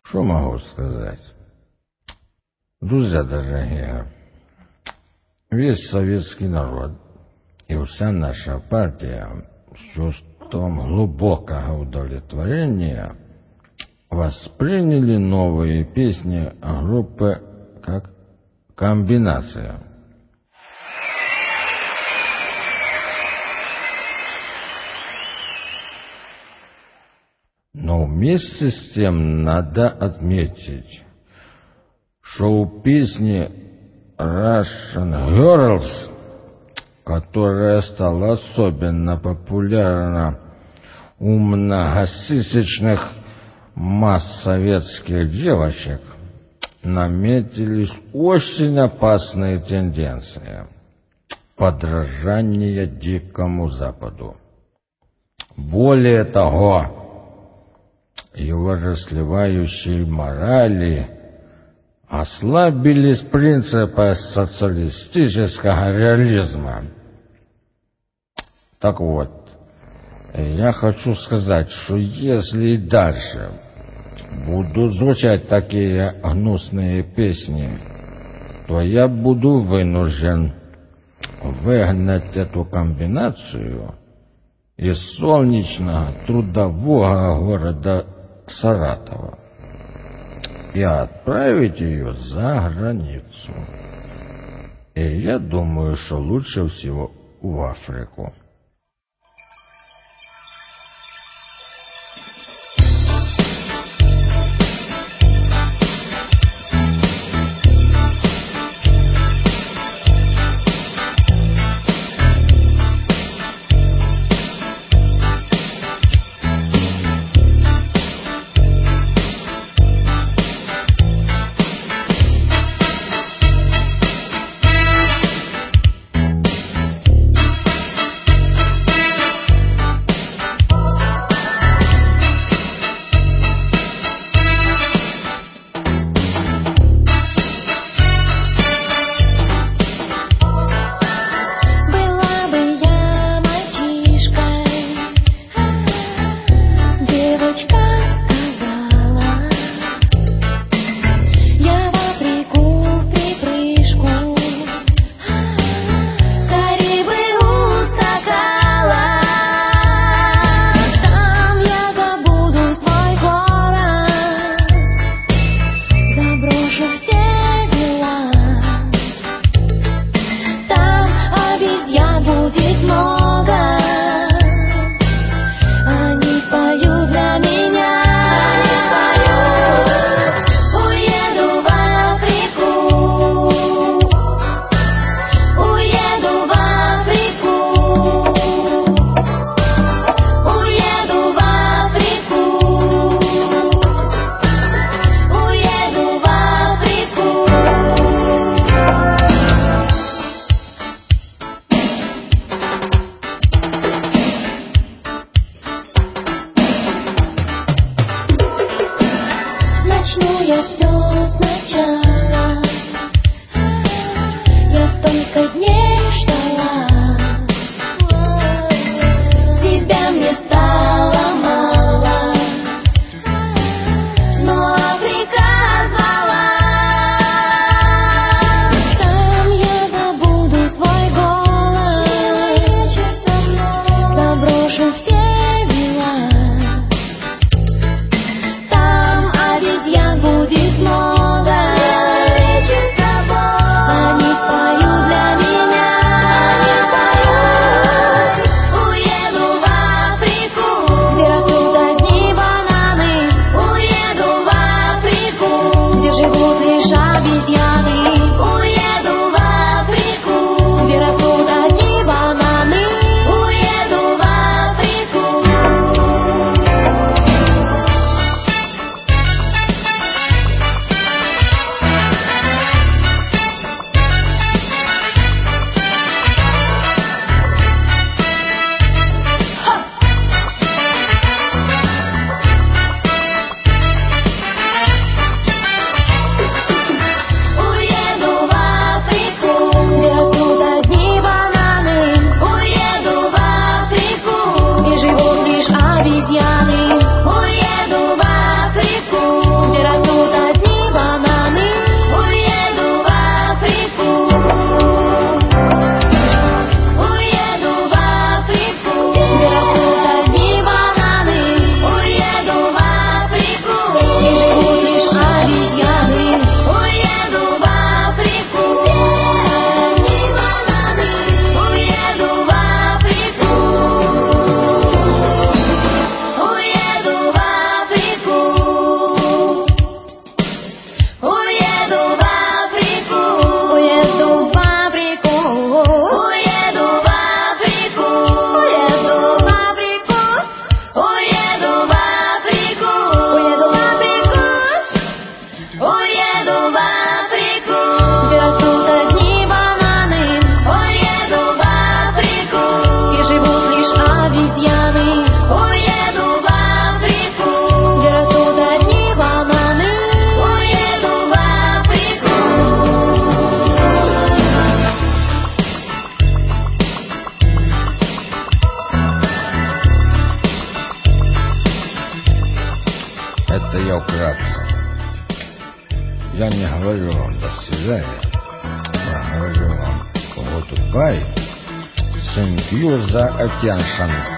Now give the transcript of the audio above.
Что могу сказать? Друзья дорогие, весь советский народ и вся наша партия с чувством глубокого удовлетворения восприняли новые песни группы как «Комбинация». Но вместе с тем надо отметить, что у песни Russian Girls, которая стала особенно популярна у многотысячных масс советских девочек, наметились очень опасные тенденции подражания Дикому Западу. Более того, его расслевающие морали ослабились принципы социалистического реализма. Так вот, я хочу сказать, что если и дальше будут звучать такие гнусные песни, то я буду вынужден выгнать эту комбинацию из солнечного трудового города Саратова и отправить ее за границу. И я думаю, что лучше всего в Африку. Там обезьян будет много. вкратце. Я не говорю вам «до свидания», я говорю вам «goodbye». Thank you за attention.